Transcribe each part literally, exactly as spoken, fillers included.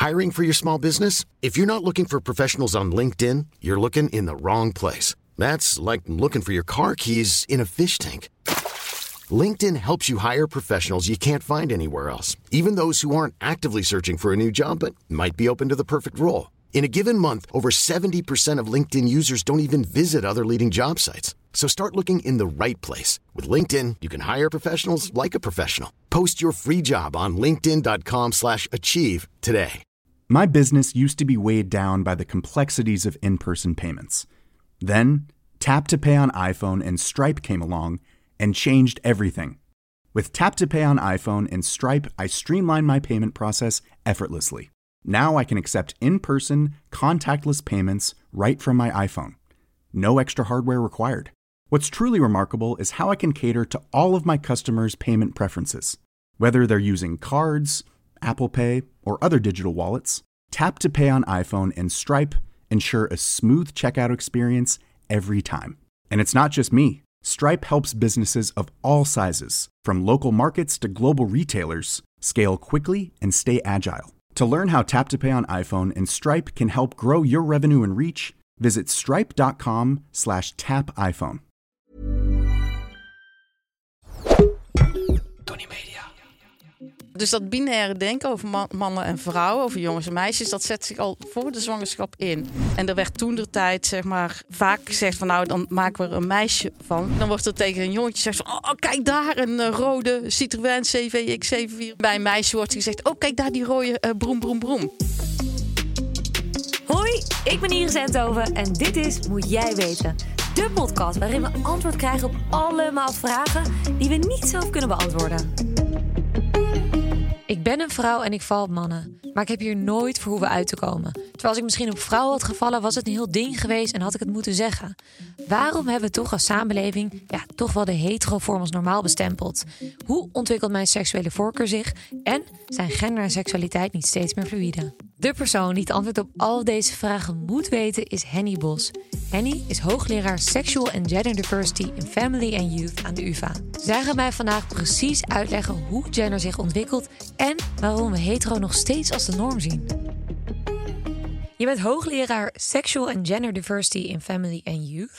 Hiring for your small business? If you're not looking for professionals on LinkedIn, you're looking in the wrong place. That's like looking for your car keys in a fish tank. LinkedIn helps you hire professionals you can't find anywhere else, even those who aren't actively searching for a new job but might be open to the perfect role. In a given month, over seventy percent of LinkedIn users don't even visit other leading job sites. So start looking in the right place. With LinkedIn, you can hire professionals like a professional. Post your free job on linkedin.com slash achieve today. My business used to be weighed down by the complexities of in-person payments. Then, Tap to Pay on iPhone and Stripe came along and changed everything. With Tap to Pay on iPhone and Stripe, I streamlined my payment process effortlessly. Now I can accept in-person, contactless payments right from my iPhone. No extra hardware required. What's truly remarkable is how I can cater to all of my customers' payment preferences. Whether they're using cards, Apple Pay, or other digital wallets, Tap to Pay on iPhone and Stripe ensure a smooth checkout experience every time. And it's not just me. Stripe helps businesses of all sizes, from local markets to global retailers, scale quickly and stay agile. To learn how Tap to Pay on iPhone and Stripe can help grow your revenue and reach, visit stripe.com slash tap iPhone. Tony Media. Dus dat binaire denken over man- mannen en vrouwen, over jongens en meisjes, dat zet zich al voor de zwangerschap in. En er werd toentertijd, zeg maar, vaak gezegd van nou, dan maken we er een meisje van. Dan wordt er tegen een jongetje gezegd van, oh, kijk daar, een uh, rode Citroën C V X zevenenveertig. Bij een meisje wordt gezegd, oh, kijk daar, die rode uh, broem, broem, broem. Hoi, ik ben Iris Enthoven en dit is Moet Jij Weten. De podcast waarin we antwoord krijgen op allemaal vragen die we niet zelf kunnen beantwoorden. Ik ben een vrouw en ik val op mannen. Maar ik heb hier nooit voor hoeven uit te komen. Terwijl als ik misschien op vrouwen had gevallen, was het een heel ding geweest en had ik het moeten zeggen. Waarom hebben we toch als samenleving ja, toch wel de hetero-vorm als normaal bestempeld? Hoe ontwikkelt mijn seksuele voorkeur zich? En zijn gender en seksualiteit niet steeds meer fluïde? De persoon die het antwoord op al deze vragen moet weten is Henny Bos. Henny is hoogleraar Sexual and Gender Diversity in Family and Youth aan de U vA. Zij gaat mij vandaag precies uitleggen hoe gender zich ontwikkelt en waarom we hetero nog steeds als de norm zien. Je bent hoogleraar Sexual and Gender Diversity in Family and Youth.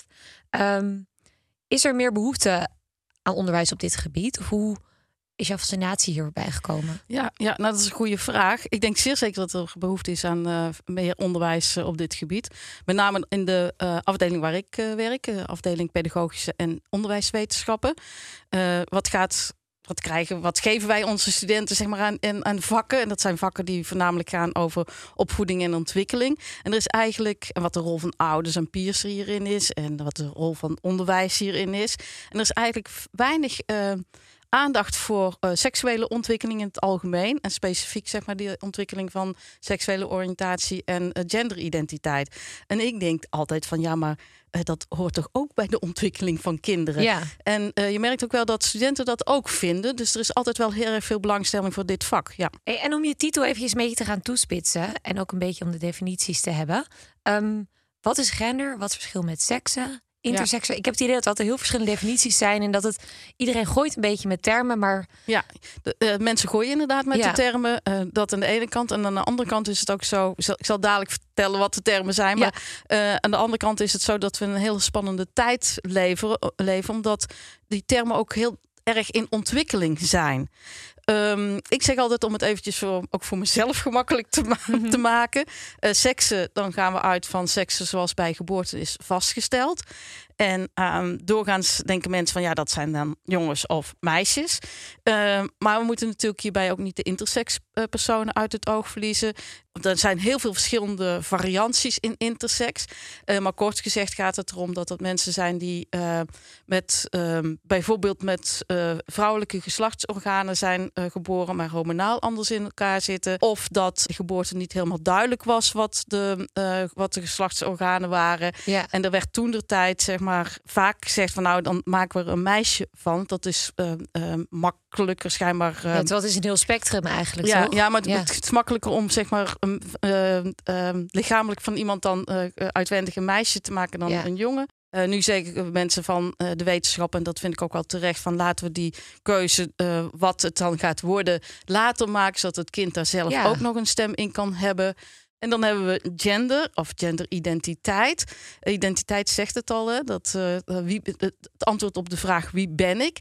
Um, is er meer behoefte aan onderwijs op dit gebied? Of hoe is jouw fascinatie hierbij gekomen? Ja, ja, nou dat is een goede vraag. Ik denk zeer zeker dat er behoefte is aan uh, meer onderwijs uh, op dit gebied. Met name in de uh, afdeling waar ik uh, werk, uh, afdeling pedagogische en onderwijswetenschappen. Uh, wat gaat... Wat, krijgen, wat geven wij onze studenten zeg maar, aan, aan, aan vakken? En dat zijn vakken die voornamelijk gaan over opvoeding en ontwikkeling. En er is eigenlijk, en wat de rol van ouders en peers hierin is, en wat de rol van onderwijs hierin is. En er is eigenlijk weinig uh, aandacht voor uh, seksuele ontwikkeling in het algemeen. En specifiek zeg maar die ontwikkeling van seksuele oriëntatie en uh, genderidentiteit. En ik denk altijd van ja, maar uh, dat hoort toch ook bij de ontwikkeling van kinderen. Ja. En uh, je merkt ook wel dat studenten dat ook vinden. Dus er is altijd wel heel erg veel belangstelling voor dit vak. Ja. Hey, en om je titel even een beetje te gaan toespitsen en ook een beetje om de definities te hebben. Um, wat is gender? Wat is het verschil met seksen? Interseksueel. Ja. Ik heb het idee dat er altijd heel verschillende definities zijn en dat het iedereen gooit een beetje met termen, maar ja, de, uh, mensen gooien inderdaad met ja. de termen. Uh, dat aan de ene kant en aan de andere kant is het ook zo. Ik zal, ik zal dadelijk vertellen wat de termen zijn, maar ja. uh, aan de andere kant is het zo dat we een hele spannende tijd leven, leven omdat die termen ook heel erg in ontwikkeling zijn. Um, ik zeg altijd om het eventjes voor, ook voor mezelf gemakkelijk te, ma- mm-hmm. te maken. Uh, seksen, dan gaan we uit van seksen zoals bij geboorte is vastgesteld. En um, doorgaans denken mensen van ja, dat zijn dan jongens of meisjes. Uh, maar we moeten natuurlijk hierbij ook niet de intersex uh, personen uit het oog verliezen. Er zijn heel veel verschillende varianties in intersex. Uh, maar kort gezegd gaat het erom dat dat mensen zijn die uh, met uh, bijvoorbeeld met uh, vrouwelijke geslachtsorganen zijn uh, geboren, maar hormonaal anders in elkaar zitten. Of dat de geboorte niet helemaal duidelijk was wat de, uh, wat de geslachtsorganen waren. Ja. En er werd toentertijd zeg maar vaak gezegd van nou, dan maken we er een meisje van. Dat is uh, uh, makkelijker schijnbaar. Uh, ja, het is een heel spectrum eigenlijk. Ja, toch? ja maar het, ja. het is makkelijker om zeg maar um, uh, uh, lichamelijk van iemand dan uh, uitwendig een meisje te maken dan ja. een jongen. Uh, nu zeggen mensen van uh, de wetenschap, en dat vind ik ook wel terecht, van laten we die keuze, uh, wat het dan gaat worden, later maken, zodat het kind daar zelf ja. ook nog een stem in kan hebben. En dan hebben we gender of genderidentiteit. Identiteit zegt het al, hè? Dat, uh, wie, het antwoord op de vraag wie ben ik?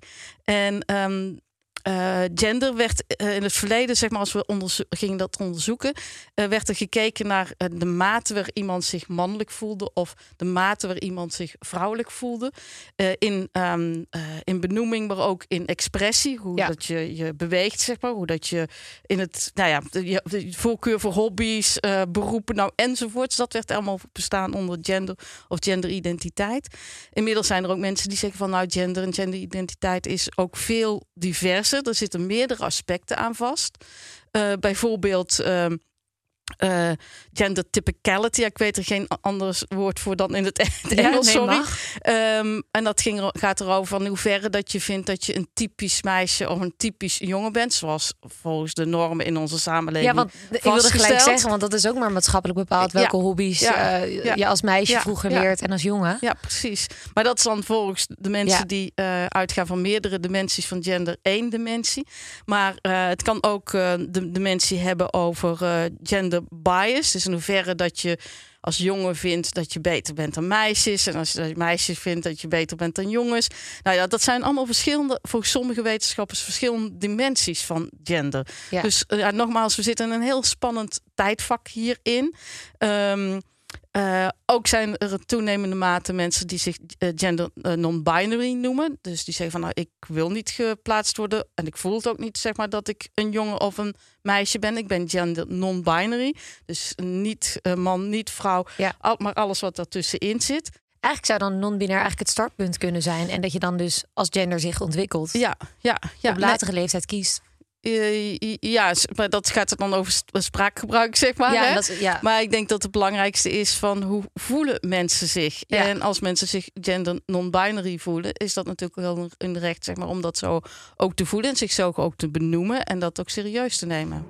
En um, uh, gender werd uh, in het verleden, zeg maar, als we onderzo- gingen dat onderzoeken, uh, werd er gekeken naar uh, de mate waar iemand zich mannelijk voelde of de mate waar iemand zich vrouwelijk voelde. Uh, in, um, uh, in benoeming, maar ook in expressie, hoe ja. dat je je beweegt, zeg maar, hoe dat je in het, nou ja, de, de voorkeur voor hobby's, uh, beroepen, nou enzovoorts. Dat werd allemaal bestaan onder gender of genderidentiteit. Inmiddels zijn er ook mensen die zeggen van, nou, gender en genderidentiteit is ook veel diverser. Er zitten meerdere aspecten aan vast. Uh, bijvoorbeeld uh, uh, gender typicality. Ik weet er geen anders woord voor dan in het, het ja, Engels. Nee, sorry. mag. Um, en dat ging, gaat erover van in hoeverre dat je vindt dat je een typisch meisje of een typisch jongen bent. Zoals volgens de normen in onze samenleving. Ja, want ik wilde gelijk zeggen, want dat is ook maar maatschappelijk bepaald welke ja, hobby's ja, uh, ja, je als meisje ja, vroeger ja, leert en als jongen. Ja, precies. Maar dat is dan volgens de mensen ja. die uh, uitgaan van meerdere dimensies van gender één dimensie. Maar uh, het kan ook uh, de dimensie hebben over uh, gender bias. Dus in hoeverre dat je als jongen vindt dat je beter bent dan meisjes. En als je meisjes vindt dat je beter bent dan jongens. Nou ja, dat zijn allemaal verschillende, volgens sommige wetenschappers, verschillende dimensies van gender. Ja. Dus uh, ja, nogmaals, we zitten in een heel spannend tijdvak hierin. Um, Uh, ook zijn er een toenemende mate mensen die zich uh, gender uh, non-binary noemen. Dus die zeggen van, nou, ik wil niet geplaatst worden. En ik voel het ook niet, zeg maar, dat ik een jongen of een meisje ben. Ik ben gender non-binary. Dus niet uh, man, niet vrouw. Ja. Al, maar alles wat daartussenin zit. Eigenlijk zou dan non-binair eigenlijk het startpunt kunnen zijn. En dat je dan dus als gender zich ontwikkelt. Ja, ja, ja. Op latere nee. leeftijd kiest. Uh, ja, maar dat gaat het dan over spraakgebruik, zeg maar. Ja, hè? dat, ja. Maar ik denk dat het belangrijkste is van hoe voelen mensen zich. Ja. En als mensen zich gender non-binary voelen, is dat natuurlijk wel een recht, zeg maar, om dat zo ook te voelen en zich zo ook te benoemen en dat ook serieus te nemen.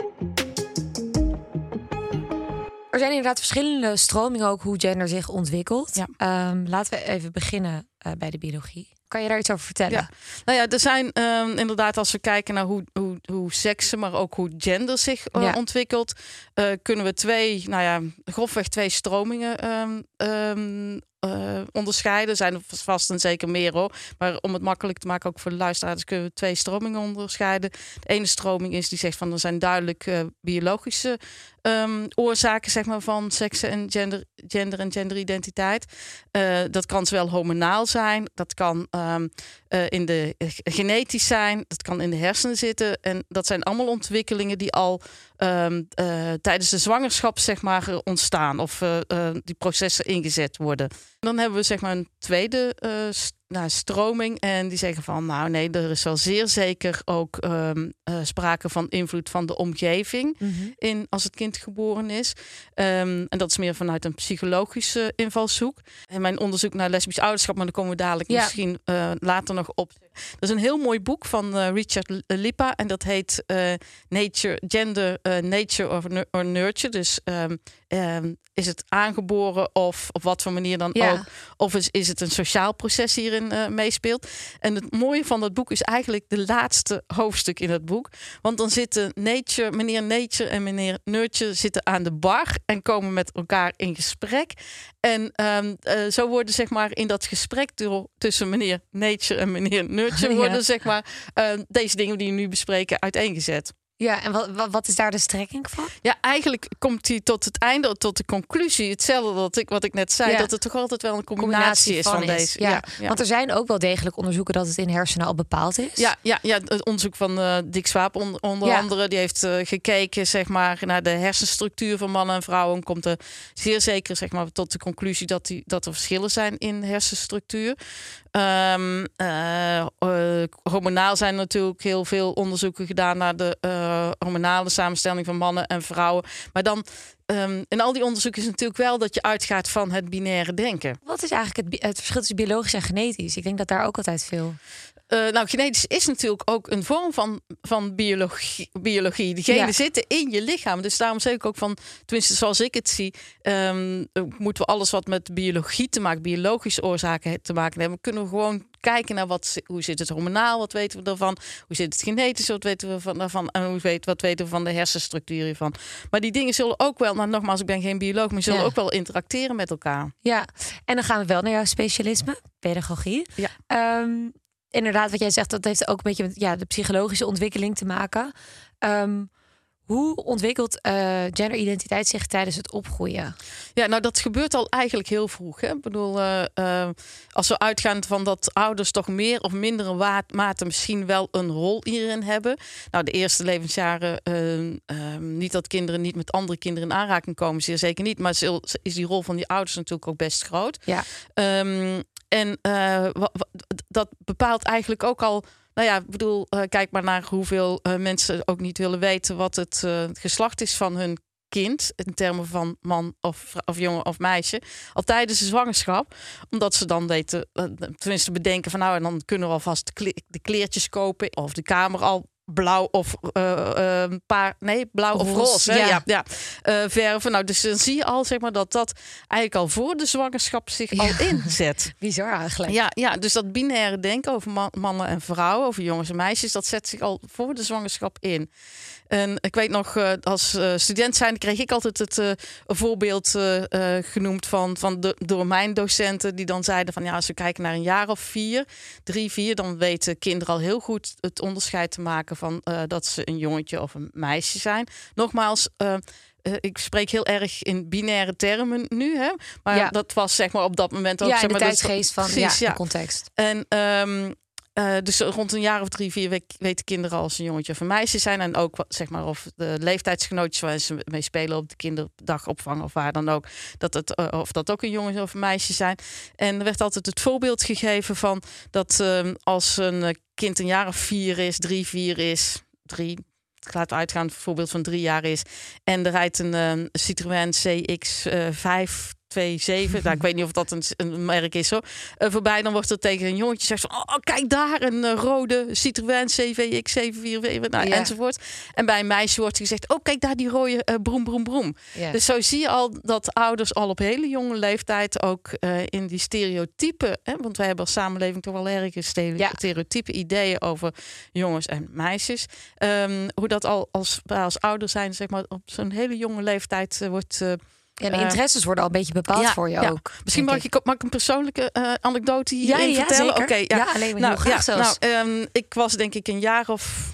Er zijn inderdaad verschillende stromingen ook hoe gender zich ontwikkelt. Ja. Um, laten we even beginnen uh, bij de biologie. Kan je daar iets over vertellen? Ja. Nou ja, er zijn um, inderdaad, als we kijken naar hoe, hoe, hoe seksen, maar ook hoe gender zich uh, ja. ontwikkelt, uh, kunnen we twee, nou ja, grofweg twee stromingen um, um, uh, onderscheiden. Er zijn er vast en zeker meer hoor. Maar om het makkelijk te maken, ook voor de luisteraars, kunnen we twee stromingen onderscheiden. De ene stroming is die zegt van er zijn duidelijk uh, biologische um, oorzaken, zeg maar, van seksen en gender, gender en genderidentiteit. Uh, dat kan zowel hormonaal zijn, dat kan Um, uh, in de uh, genetisch zijn, dat kan in de hersenen zitten. En dat zijn allemaal ontwikkelingen die al um, uh, tijdens de zwangerschap, zeg maar, ontstaan. Of uh, uh, die processen ingezet worden. Dan hebben we, zeg maar, een tweede uh, st- nou, stroming. En die zeggen van, nou nee, er is wel zeer zeker ook um, uh, sprake van invloed van de omgeving. Mm-hmm. In, als het kind geboren is. Um, en dat is meer vanuit een psychologische invalshoek. En mijn onderzoek naar lesbisch ouderschap, maar daar komen we dadelijk ja. misschien uh, later nog op. Dat is een heel mooi boek van uh, Richard Lipa. En dat heet uh, Nature, Gender, uh, Nature or, or Nurture. Dus um, um, is het aangeboren of op wat voor manier dan ja. ook. Of is, is het een sociaal proces hierin uh, meespeelt. En het mooie van dat boek is eigenlijk de laatste hoofdstuk in het boek. Want dan zitten nature, meneer Nature en meneer Nurture zitten aan de bar en komen met elkaar in gesprek. En um, uh, zo worden, zeg maar, in dat gesprek door, tussen meneer Nature en meneer Nurture worden, ja. zeg maar, uh, deze dingen die we nu bespreken uiteengezet. Ja, en wat, wat is daar de strekking van? Ja, eigenlijk komt hij tot het einde, tot de conclusie. Hetzelfde dat ik, wat ik net zei, ja. dat het toch altijd wel een combinatie, combinatie is van, van is. deze. Ja. Ja, ja. Want er zijn ook wel degelijk onderzoeken dat het in hersenen al bepaald is. Ja, ja, ja, het onderzoek van uh, Dick Swaap onder, onder ja. andere, die heeft uh, gekeken, zeg maar, naar de hersenstructuur van mannen en vrouwen. Komt er zeer zeker, zeg maar, tot de conclusie dat, die, dat er verschillen zijn in hersenstructuur. Um, uh, uh, hormonaal zijn natuurlijk heel veel onderzoeken gedaan naar de uh, hormonale samenstelling van mannen en vrouwen. Maar dan um, in al die onderzoeken is natuurlijk wel dat je uitgaat van het binaire denken. Wat is eigenlijk het, het verschil tussen biologisch en genetisch? Ik denk dat daar ook altijd veel Uh, nou, genetisch is natuurlijk ook een vorm van, van biologie, biologie. Die genen ja. zitten in je lichaam. Dus daarom zeg ik ook van, tenminste zoals ik het zie, um, moeten we alles wat met biologie te maken, biologische oorzaken te maken hebben, kunnen we gewoon kijken naar wat, hoe zit het hormonaal, wat weten we ervan, hoe zit het genetisch, wat weten we van, daarvan en hoe weet, wat weten we van de hersenstructuur hiervan. Maar die dingen zullen ook wel, nou nogmaals, ik ben geen bioloog, maar zullen ja. ook wel interacteren met elkaar. Ja, en dan gaan we wel naar jouw specialisme, pedagogie. Ja. Um, Inderdaad, wat jij zegt, dat heeft ook een beetje met ja, de psychologische ontwikkeling te maken. Um, hoe ontwikkelt uh, genderidentiteit zich tijdens het opgroeien? Ja, nou dat gebeurt al eigenlijk heel vroeg. Hè? Ik bedoel, uh, uh, als we uitgaan van dat ouders toch meer of mindere wa- mate misschien wel een rol hierin hebben. Nou, de eerste levensjaren, uh, uh, niet dat kinderen niet met andere kinderen in aanraking komen, zeer zeker niet. Maar is die rol van die ouders natuurlijk ook best groot. Ja. Um, En uh, w- w- dat bepaalt eigenlijk ook al. Nou ja, ik bedoel, uh, kijk maar naar hoeveel uh, mensen ook niet willen weten wat het uh, geslacht is van hun kind. In termen van man of, of jongen of meisje. Al tijdens de zwangerschap. Omdat ze dan weten, uh, tenminste bedenken van nou, en dan kunnen we alvast de, kle- de kleertjes kopen. Of de kamer al blauw of uh, uh, paar, nee, blauw of, of roze. Ja, ja, ja. Uh, verven. Nou, dus dan zie je al, zeg maar, dat dat eigenlijk al voor de zwangerschap zich ja. al inzet. Bizar eigenlijk. Ja, ja, dus dat binaire denken over man, mannen en vrouwen, over jongens en meisjes, dat zet zich al voor de zwangerschap in. En ik weet nog, uh, als uh, student zijn, kreeg ik altijd het uh, een voorbeeld uh, uh, genoemd van, van de, door mijn docenten, die dan zeiden van ja, als we kijken naar een jaar of vier, drie, vier, dan weten kinderen al heel goed het onderscheid te maken van uh, dat ze een jongetje of een meisje zijn. Nogmaals, uh, uh, ik spreek heel erg in binaire termen nu, hè? Maar ja. dat was zeg maar op dat moment ook ja, zeg maar, de tijdsgeest van precies, ja, ja. de context. En um, Uh, dus rond een jaar of drie, vier weten kinderen al als een jongetje of een meisje zijn. En ook zeg maar of de leeftijdsgenootjes waar ze mee spelen op de kinderdagopvang of waar dan ook, dat het, uh, of dat ook een jongen of een meisje zijn. En er werd altijd het voorbeeld gegeven van dat uh, als een kind een jaar of vier is, drie, vier is, drie, laten we uitgaan, voorbeeld van drie jaar is. En er rijdt een uh, Citroën C X vijf twee zeven, nou, ik weet niet of dat een, een merk is hoor, uh, voorbij, dan wordt er tegen een jongetje gezegd van, oh, kijk daar, een uh, rode Citroën C V X zeven vier vier, nou, ja. enzovoort. En bij een meisje wordt gezegd, oh, kijk daar, die rode uh, broem, broem, broem. Ja. Dus zo zie je al dat ouders al op hele jonge leeftijd ook uh, in die stereotypen, hè, want wij hebben als samenleving toch wel erg stereotype ja. ideeën over jongens en meisjes. Um, hoe dat al als, als ouders zijn, zeg maar, op zo'n hele jonge leeftijd uh, wordt uh, ja, de interesses worden al een beetje bepaald ja, voor je ja. ook. Misschien mag ik. Ik, mag ik een persoonlijke uh, anekdote hierin ja, ja, vertellen? Oké, okay, ja. ja, alleen maar nou, heel graag ja, zelfs. Nou, um, ik was denk ik een jaar of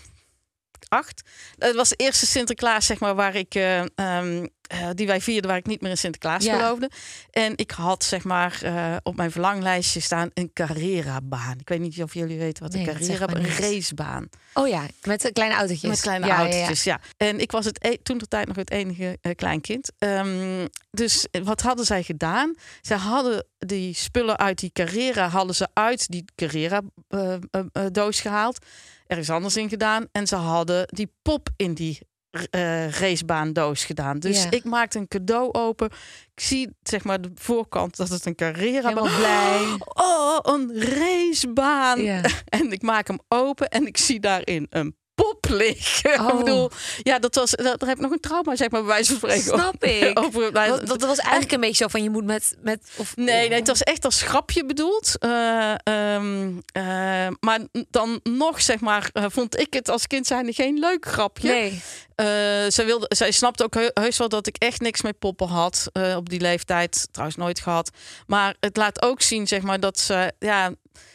acht. Het was de eerste Sinterklaas, zeg maar, waar ik uh, um, uh, die wij vierden, waar ik niet meer in Sinterklaas ja. geloofde. En ik had, zeg maar, uh, op mijn verlanglijstje staan een Carrera-baan. Ik weet niet of jullie weten wat nee, een Carrera-baan is. Een racebaan. Oh ja, met kleine autootjes. Met kleine ja, autootjes, ja, ja. En ik was het e- toen de tijd nog het enige uh, kleinkind. Um, dus wat hadden zij gedaan? Ze hadden die spullen uit die Carrera, hadden ze uit die Carrera-doos uh, uh, uh, gehaald. Ergens anders in gedaan. En ze hadden die pop in die uh, racebaandoos gedaan. Dus yeah. ik maakte een cadeau open. Ik zie, zeg maar, de voorkant dat het een Carrera baan. Helemaal blij. Oh, een racebaan. Yeah. En ik maak hem open en ik zie daarin een pop liggen. Oh. Ik bedoel, ja, dat was, dat, daar heb ik nog een trauma, zeg maar, bij wijze van spreken. Snap ik. Over, dat, dat was eigenlijk een beetje zo van, je moet met... met of, nee, nee, het was echt als grapje bedoeld. Uh, um, uh, maar dan nog, zeg maar, uh, vond ik het als kind zijnde geen leuk grapje. Nee. Uh, zij, wilde, zij snapte ook heus wel dat ik echt niks met poppen had. Uh, op die leeftijd, trouwens nooit gehad. Maar het laat ook zien, zeg maar, dat ze, ja,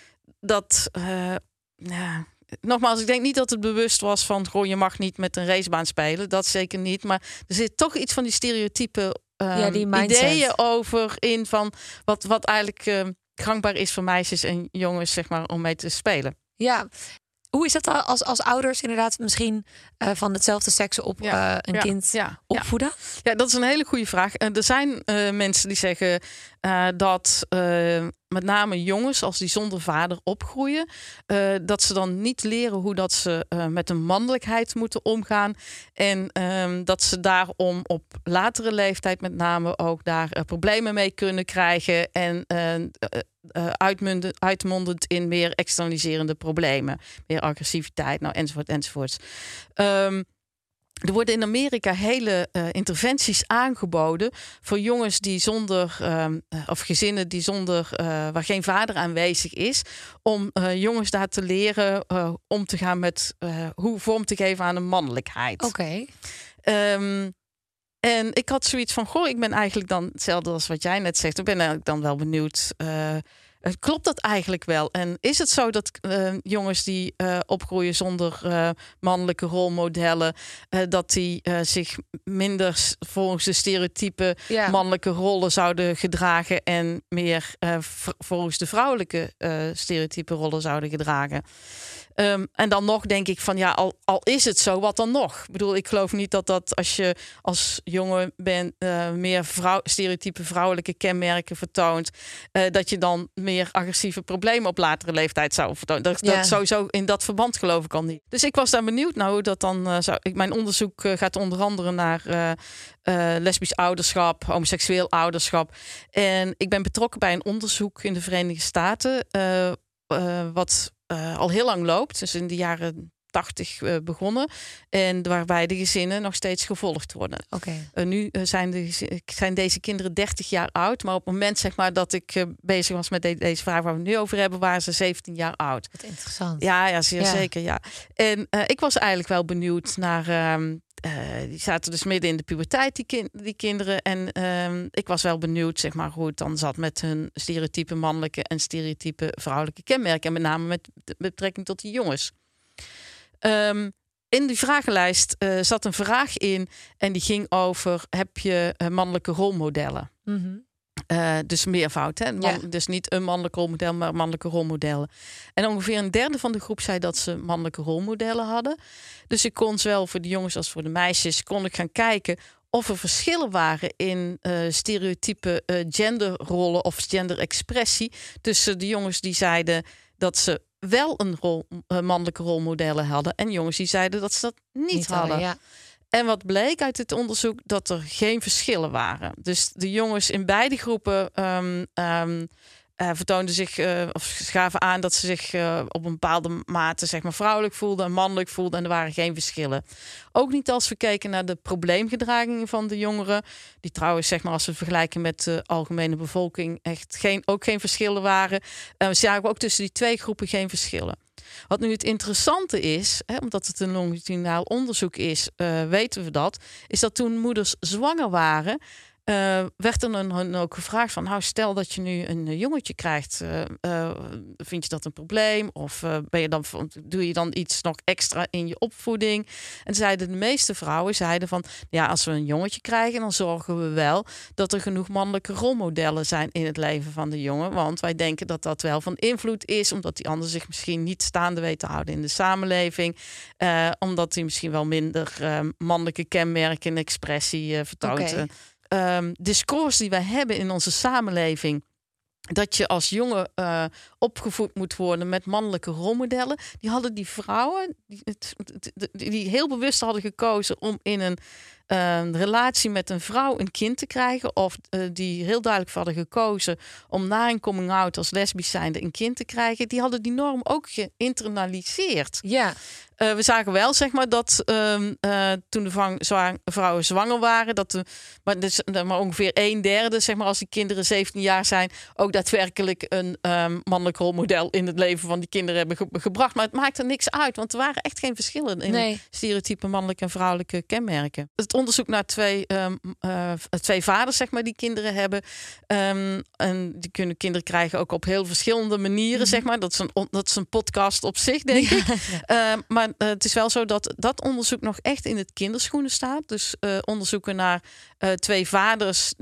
dat, uh, ja... Nogmaals, ik denk niet dat het bewust was van, goh, je mag niet met een racebaan spelen. Dat zeker niet. Maar er zit toch iets van die stereotype um, ja, die ideeën over in van wat, wat eigenlijk uh, gangbaar is voor meisjes en jongens, zeg maar, om mee te spelen. Ja. Hoe is dat als, als ouders inderdaad misschien uh, van hetzelfde seks op ja, uh, een ja, kind ja, opvoeden? Ja. ja, dat is een hele goede vraag. Uh, er zijn uh, mensen die zeggen, Uh, dat uh, met name jongens, als die zonder vader opgroeien, uh, dat ze dan niet leren hoe dat ze uh, met hun mannelijkheid moeten omgaan. En uh, dat ze daarom op latere leeftijd met name ook daar uh, problemen mee kunnen krijgen. En uh, uh, uitmundend, uitmondend in meer externaliserende problemen. Meer agressiviteit, nou, enzovoort, enzovoorts. Um, Er worden in Amerika hele uh, interventies aangeboden voor jongens die zonder, uh, of gezinnen die zonder, uh, waar geen vader aanwezig is, om uh, jongens daar te leren uh, om te gaan met uh, hoe vorm te geven aan een mannelijkheid. Oké. Okay. Um, en ik had zoiets van, goh, ik ben eigenlijk dan hetzelfde als wat jij net zegt. Ik ben eigenlijk dan wel benieuwd. Uh, Klopt dat eigenlijk wel? En is het zo dat uh, jongens die uh, opgroeien zonder uh, mannelijke rolmodellen, uh, dat die uh, zich minder volgens de stereotype ja. mannelijke rollen zouden gedragen en meer uh, v- volgens de vrouwelijke uh, stereotype rollen zouden gedragen? Um, en dan nog denk ik van ja, al, al is het zo, wat dan nog? Ik bedoel, ik geloof niet dat dat als je als jongen bent uh, meer vrouw, stereotype vrouwelijke kenmerken vertoont, uh, dat je dan meer agressieve problemen op latere leeftijd zou vertonen. Dat, ja. dat sowieso in dat verband geloof ik al niet. Dus ik was daar benieuwd naar hoe dat dan uh, zou. Ik, mijn onderzoek uh, gaat onder andere naar uh, uh, lesbisch ouderschap, homoseksueel ouderschap. En ik ben betrokken bij een onderzoek in de Verenigde Staten, uh, uh, wat Uh, al heel lang loopt, dus in de jaren tachtig uh, begonnen. En waarbij de gezinnen nog steeds gevolgd worden. Okay. Uh, nu uh, zijn, de, zijn deze kinderen dertig jaar oud. Maar op het moment zeg maar, dat ik uh, bezig was met de, deze vraag waar we het nu over hebben, waren ze zeventien jaar oud. Wat interessant. Ja, ja zeer ja. zeker. Ja. En uh, ik was eigenlijk wel benieuwd naar. Uh, Uh, die zaten dus midden in de puberteit, die, kind, die kinderen. En uh, ik was wel benieuwd, zeg maar, hoe het dan zat met hun stereotype mannelijke en stereotype vrouwelijke kenmerken. En met name met betrekking tot die jongens. Um, in die vragenlijst uh, zat een vraag in en die ging over: heb je uh, mannelijke rolmodellen? Mm-hmm. Uh, dus meervoud, hè? Man, ja. Dus niet een mannelijk rolmodel, maar mannelijke rolmodellen. En ongeveer een derde van de groep zei dat ze mannelijke rolmodellen hadden. Dus ik kon zowel voor de jongens als voor de meisjes kon ik gaan kijken of er verschillen waren in uh, stereotype uh, genderrollen of genderexpressie tussen de jongens die zeiden dat ze wel een rol, uh, mannelijke rolmodellen hadden en jongens die zeiden dat ze dat niet, niet hadden. hadden ja. En wat bleek uit dit onderzoek? Dat er geen verschillen waren. Dus de jongens in beide groepen um, um, uh, vertoonden zich, uh, of gaven aan dat ze zich uh, op een bepaalde mate zeg maar, vrouwelijk voelden en mannelijk voelden. En er waren geen verschillen. Ook niet als we keken naar de probleemgedragingen van de jongeren. Die trouwens, zeg maar, als we vergelijken met de algemene bevolking, echt geen, ook geen verschillen waren. Uh, we zagen ook tussen die twee groepen geen verschillen. Wat nu het interessante is, hè, omdat het een longitudinaal onderzoek is, uh, weten we dat, is dat toen moeders zwanger waren, uh, werd er hun ook gevraagd van, nou, stel dat je nu een jongetje krijgt, uh, uh, vind je dat een probleem? Of uh, ben je dan, doe je dan iets nog extra in je opvoeding? En zeiden de meeste vrouwen zeiden van, ja, als we een jongetje krijgen, dan zorgen we wel dat er genoeg mannelijke rolmodellen zijn in het leven van de jongen. Want wij denken dat dat wel van invloed is, omdat die ander zich misschien niet staande weet te houden in de samenleving. Uh, omdat hij misschien wel minder uh, mannelijke kenmerken en expressie uh, vertoont. Okay. Um, discours die wij hebben in onze samenleving, dat je als jongen uh, opgevoed moet worden met mannelijke rolmodellen, die hadden die vrouwen die, die, die heel bewust hadden gekozen om in een uh, relatie met een vrouw een kind te krijgen, of uh, die heel duidelijk hadden gekozen om na een coming out als lesbisch zijnde een kind te krijgen, die hadden die norm ook geïnternaliseerd. Ja. Uh, we zagen wel, zeg maar, dat um, uh, toen de vang, zwa, vrouwen zwanger waren, dat de, maar, dus, maar ongeveer een derde, zeg maar, als die kinderen zeventien jaar zijn, ook daadwerkelijk een um, mannelijk rolmodel in het leven van die kinderen hebben ge- gebracht. Maar het maakt er niks uit, want er waren echt geen verschillen in nee. stereotype mannelijke en vrouwelijke kenmerken. Het onderzoek naar twee, um, uh, twee vaders, zeg maar, die kinderen hebben, um, en die kunnen kinderen krijgen ook op heel verschillende manieren, mm-hmm. zeg maar. Dat is een, dat is een podcast op zich, denk ja. ik. Uh, maar Uh, het is wel zo dat dat onderzoek nog echt in het kinderschoenen staat. Dus uh, onderzoeken naar uh, twee vaders die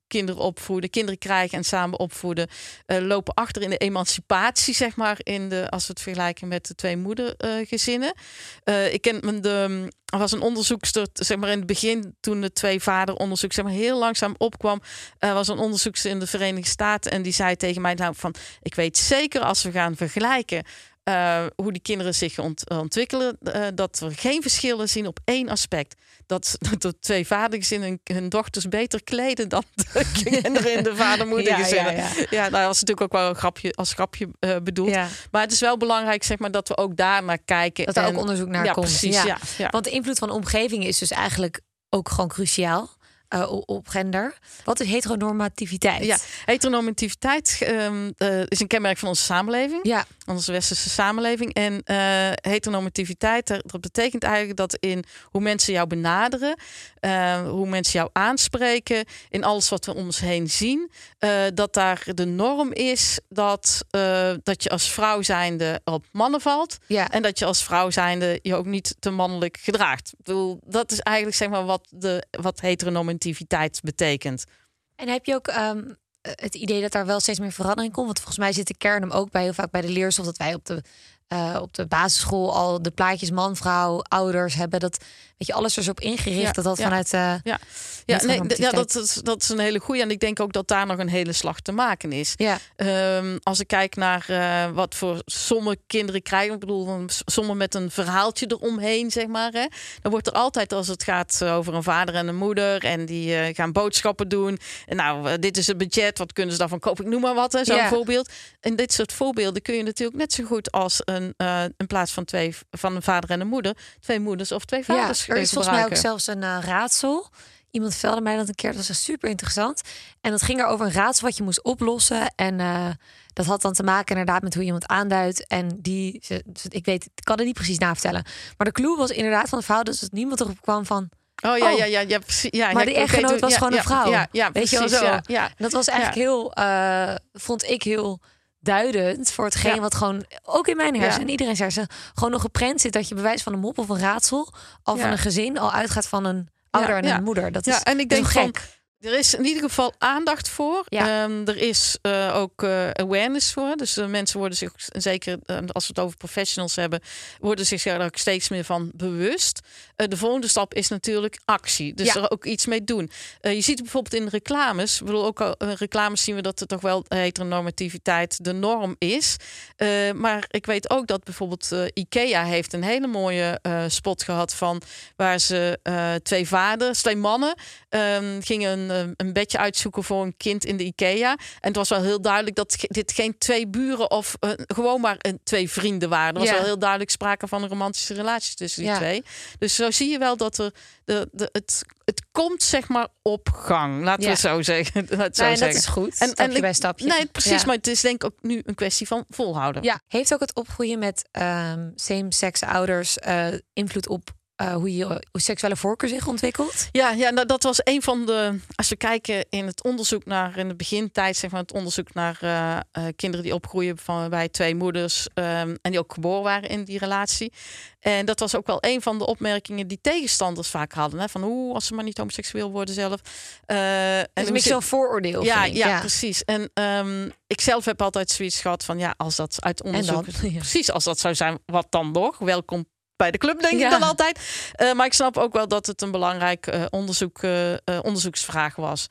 kinderen opvoeden, kinderen krijgen en samen opvoeden, uh, lopen achter in de emancipatie, zeg maar, in de, als we het vergelijken met de twee moedergezinnen. Uh, ik ken de, er was een onderzoekster, zeg maar in het begin, toen de twee vader onderzoek zeg maar heel langzaam opkwam, uh, was een onderzoekster in de Verenigde Staten en die zei tegen mij nou van, ik weet zeker als we gaan vergelijken Uh, hoe die kinderen zich ont- ontwikkelen, uh, dat we geen verschillen zien op één aspect. Dat, dat de twee vadergezinnen hun, hun dochters beter kleden dan de kinderen in de vader-moedergezinnen. Ja, ja, ja. ja, nou, dat was natuurlijk ook wel een grapje, als grapje uh, bedoeld. Ja. Maar het is wel belangrijk, zeg maar, dat we ook daar naar kijken. Dat er en, ook onderzoek naar ja, komt. Precies, ja. Ja, ja. Want de invloed van de omgeving is dus eigenlijk ook gewoon cruciaal. Uh, op gender. Wat is heteronormativiteit? Ja, heteronormativiteit um, uh, is een kenmerk van onze samenleving. Ja. Onze westerse samenleving. En uh, heteronormativiteit, dat betekent eigenlijk dat in hoe mensen jou benaderen, uh, hoe mensen jou aanspreken, in alles wat we om ons heen zien, uh, dat daar de norm is dat, uh, dat je als vrouw zijnde op mannen valt. Ja. En dat je als vrouw zijnde je ook niet te mannelijk gedraagt. Ik bedoel, dat is eigenlijk zeg maar wat, de, wat heteronormativiteit betekent. En heb je ook um, het idee dat daar wel steeds meer verandering komt? Want volgens mij zit de kern hem ook bij heel vaak bij de leerstof dat wij op de uh, op de basisschool al de plaatjes man, vrouw, ouders hebben. Dat weet je, alles is op ingericht ja, dat dat ja, vanuit uh, ja, ja, nee, d- ja dat, dat, dat is een hele goeie. En ik denk ook dat daar nog een hele slag te maken is. Ja. Um, als ik kijk naar uh, wat voor sommige kinderen krijgen, ik bedoel, sommigen met een verhaaltje eromheen, zeg maar. Hè, dan wordt er altijd, als het gaat over een vader en een moeder en die uh, gaan boodschappen doen. En nou, uh, dit is het budget, wat kunnen ze daarvan kopen? Ik noem maar wat, hè, zo'n ja. voorbeeld. En dit soort voorbeelden kun je natuurlijk net zo goed als een, uh, in plaats van twee van een vader en een moeder, twee moeders of twee vaders. Ja, er is volgens mij ook zelfs een uh, raadsel. Iemand vertelde mij dat een keer, dat was super interessant. En dat ging er over een raadsel wat je moest oplossen. En uh, dat had dan te maken inderdaad met hoe je iemand aanduidt. En die, ik weet, ik kan het niet precies navertellen. Maar de clue was inderdaad van het verhaal, dus dat niemand erop kwam van. Oh ja, oh, ja, ja, ja, precies. Ja, maar ja, die echtgenoot okay, was ja, gewoon ja, een vrouw. Ja, ja, weet precies, je wel zo. Ja, ja. En dat was eigenlijk ja. heel, uh, vond ik heel duidend voor hetgeen ja. wat gewoon ook in mijn hersenen, ja. iedereen's hersenen, gewoon nog geprent zit dat je bewijs van een mop of een raadsel al ja. van een gezin al uitgaat van een ouder ja, en een ja. moeder. Dat is, ja, en ik denk gek. Van, er is in ieder geval aandacht voor. Ja. Um, er is uh, ook uh, awareness voor. Dus uh, mensen worden zich, zeker uh, als we het over professionals hebben, worden zich er ook steeds meer van bewust. Uh, de volgende stap is natuurlijk actie. Dus ja. er ook iets mee doen. Uh, je ziet het bijvoorbeeld in reclames. Ik bedoel, ook al in reclames zien we dat er toch wel heteronormativiteit de norm is. Uh, maar ik weet ook dat bijvoorbeeld uh, IKEA heeft een hele mooie uh, spot gehad van waar ze uh, twee vaders, twee mannen um, gingen een een bedje uitzoeken voor een kind in de IKEA. En het was wel heel duidelijk dat dit geen twee buren of uh, gewoon maar een, twee vrienden waren. Er was ja. wel heel duidelijk sprake van een romantische relatie tussen die ja. twee. Dus zo zie je wel dat er de, de, het, het komt zeg maar op gang. Laten ja. we het zo zeggen. Het zo nee, zeggen. Dat is goed. En, stapje en, bij stapje. Nee, precies. Ja. Maar het is denk ik ook nu een kwestie van volhouden. Ja. Heeft ook het opgroeien met um, same-sex ouders uh, invloed op Uh, hoe je hoe seksuele voorkeur zich ontwikkelt? Ja, ja nou, dat was een van de. Als we kijken in het onderzoek naar in de begintijd, zeg maar, het onderzoek naar uh, uh, kinderen die opgroeien van bij twee moeders um, en die ook geboren waren in die relatie. En dat was ook wel een van de opmerkingen die tegenstanders vaak hadden. Hè, van hoe als ze maar niet homoseksueel worden zelf. Uh, en dus een beetje zo'n vooroordeel. Ja, ja, ja, precies. En um, ik zelf heb altijd zoiets gehad van ja, als dat uit onderzoek. Ja. Precies, als dat zou zijn, wat dan nog? Welkom bij de club, denk ja. ik dan altijd. Uh, maar ik snap ook wel dat het een belangrijk uh, onderzoek, uh, uh, onderzoeksvraag was.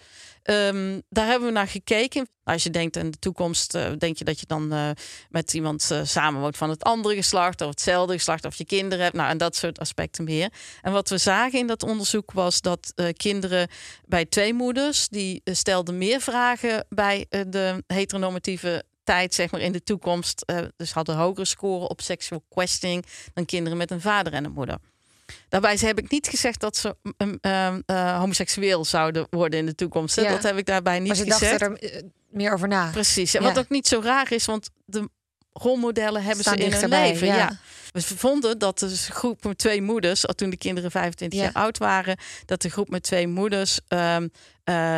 Um, daar hebben we naar gekeken. Als je denkt aan de toekomst, uh, denk je dat je dan uh, met iemand uh, samenwoont van het andere geslacht, of hetzelfde geslacht, of je kinderen hebt. Nou, en dat soort aspecten meer. En wat we zagen in dat onderzoek was dat uh, kinderen bij twee moeders, die uh, stelden meer vragen bij uh, de heteronormatieve tijd, zeg maar, in de toekomst. Uh, dus hadden hogere scoren op sexual questioning dan kinderen met een vader en een moeder. Daarbij heb ik niet gezegd dat ze um, um, uh, homoseksueel zouden worden in de toekomst. Ja. Dat heb ik daarbij niet maar ze gezegd. dachten er uh, meer over na. Precies. En ja. wat ook niet zo raar is, want de rolmodellen hebben Staan ze in hun leven. Ja. Ja. We vonden dat de groep met twee moeders, toen de kinderen vijfentwintig ja. jaar oud waren, dat de groep met twee moeders um, uh,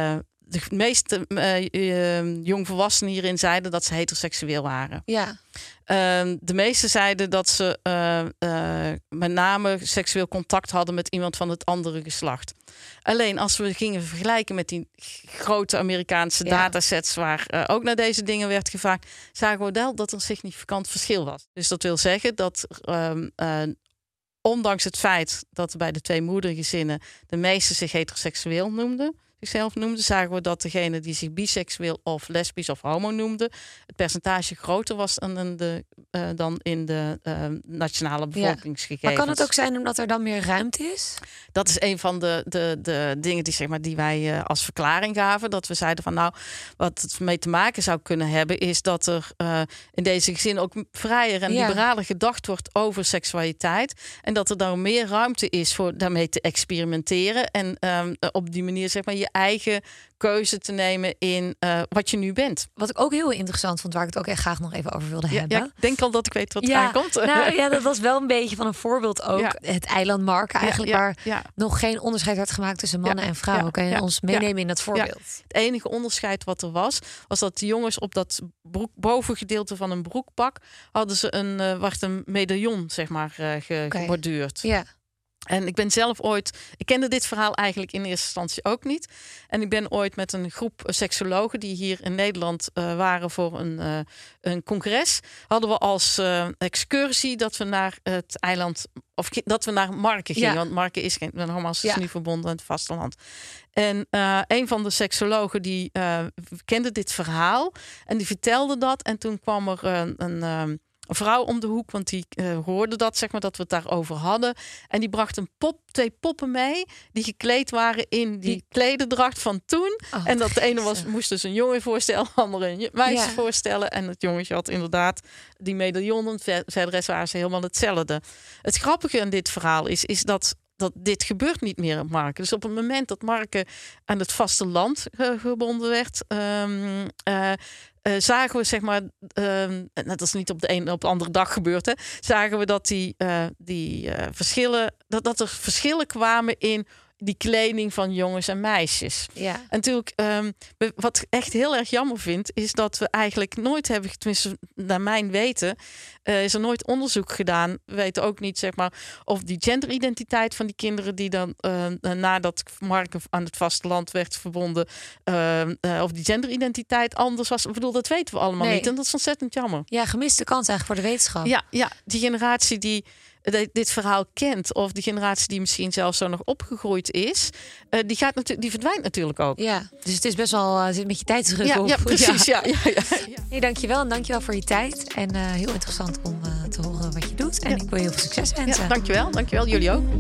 de meeste uh, uh, jongvolwassenen hierin zeiden dat ze heteroseksueel waren. Ja. Uh, de meeste zeiden dat ze uh, uh, met name seksueel contact hadden met iemand van het andere geslacht. Alleen als we gingen vergelijken met die grote Amerikaanse ja. datasets waar uh, ook naar deze dingen werd gevraagd, zagen we wel dat er een significant verschil was. Dus dat wil zeggen dat uh, uh, ondanks het feit dat bij de twee moedergezinnen de meesten zich heteroseksueel noemden, zichzelf noemden, zagen we dat degene die zich biseksueel of lesbisch of homo noemden, het percentage groter was dan in de, uh, dan in de uh, nationale bevolkingsgegevens. Ja. Maar kan het ook zijn omdat er dan meer ruimte is? Dat is een van de, de, de dingen die, zeg maar, die wij uh, als verklaring gaven. Dat we zeiden van nou, wat het mee te maken zou kunnen hebben, is dat er uh, in deze gezin ook vrijer en ja. liberaler gedacht wordt over seksualiteit. En dat er daarom meer ruimte is voor daarmee te experimenteren. En um, op die manier, zeg maar, je eigen keuze te nemen in uh, wat je nu bent. Wat ik ook heel interessant vond, waar ik het ook echt graag nog even over wilde ja, hebben. Ja, ik denk al dat ik weet wat er ja, aankomt. Nou ja, dat was wel een beetje van een voorbeeld ook. Ja. Het eiland Marken eigenlijk, ja, ja, waar ja. nog geen onderscheid werd gemaakt tussen mannen ja, en vrouwen. Ja, kan je ja, ons meenemen ja, in dat voorbeeld? Ja. Het enige onderscheid wat er was, was dat de jongens op dat broek, bovengedeelte van een broekpak hadden ze een, uh, wacht, een medaillon, zeg maar, uh, ge, okay. geborduurd. Ja. En ik ben zelf ooit... Ik kende dit verhaal eigenlijk in eerste instantie ook niet. En ik ben ooit met een groep seksologen die hier in Nederland uh, waren voor een, uh, een congres. Hadden we als uh, excursie dat we naar het eiland... Of dat we naar Marken gingen. Ja. Want Marken is geen... Nogmaals, is ja. nu verbonden aan het vasteland. En uh, een van de seksologen die uh, kende dit verhaal. En die vertelde dat. En toen kwam er uh, een... een Een vrouw om de hoek, want die uh, hoorde dat, zeg maar, dat we het daarover hadden. En die bracht een pop, twee poppen mee, die gekleed waren in die, die... klededracht van toen. Oh, en dat de ene was, moest dus een jongen voorstellen, de andere een meisje ja. voorstellen. En het jongetje had inderdaad die medaillon. Verder rest waren ze helemaal hetzelfde. Het grappige aan dit verhaal is, is dat dat dit gebeurt niet meer op Marken. Dus op het moment dat Marken aan het vasteland uh, gebonden werd, um, uh, uh, zagen we, zeg maar, um, dat is niet op de een op de andere dag gebeurd, hè, zagen we dat die, uh, die uh, verschillen, dat, dat er verschillen kwamen in die kleding van jongens en meisjes. Ja. En natuurlijk, um, wat ik echt heel erg jammer vind, is dat we eigenlijk nooit hebben, tenminste naar mijn weten, uh, is er nooit onderzoek gedaan. We weten ook niet, zeg maar, of die genderidentiteit van die kinderen die dan uh, nadat Marken aan het vasteland werd verbonden, uh, uh, of die genderidentiteit anders was. Ik bedoel, dat weten we allemaal nee. niet. En dat is ontzettend jammer. Ja, gemiste kans eigenlijk voor de wetenschap. Ja, ja, die generatie die dit verhaal kent, of de generatie die misschien zelfs zo nog opgegroeid is, uh, die gaat natuurlijk, die verdwijnt natuurlijk ook. Ja, dus het is best wel uh, zit met je tijdsdruk ja, op. Ja, precies. Ja. Ja, ja, ja, ja. Hey, dankjewel en dankjewel voor je tijd. En uh, heel interessant om uh, te horen wat je doet. En ja. ik wil je heel veel succes wensen. Ja, dankjewel, dankjewel. Jullie ook.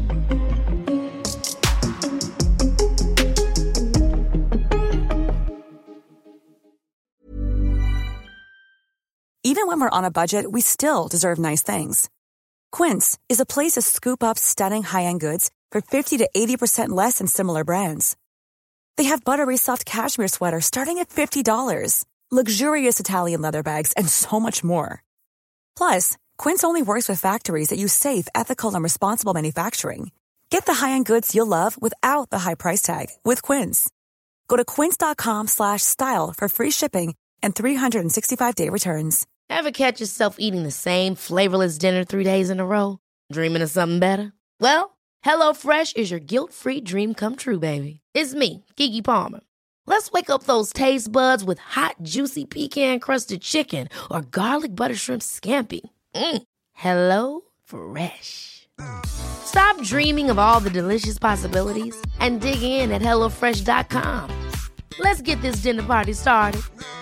Even when we're on a budget, we still deserve nice things. Quince is a place to scoop up stunning high-end goods for fifty to eighty percent less than similar brands. They have buttery soft cashmere sweaters starting at fifty dollars, luxurious Italian leather bags, and so much more. Plus, Quince only works with factories that use safe, ethical, and responsible manufacturing. Get the high-end goods you'll love without the high price tag with Quince. Go to quince.com slash style for free shipping and three sixty-five day returns. Ever catch yourself eating the same flavorless dinner three days in a row? Dreaming of something better? Well, HelloFresh is your guilt-free dream come true, baby. It's me, Keke Palmer. Let's wake up those taste buds with hot, juicy pecan-crusted chicken or garlic butter shrimp scampi. Mm. Hello Fresh. Stop dreaming of all the delicious possibilities and dig in at hello fresh dot com. Let's get this dinner party started.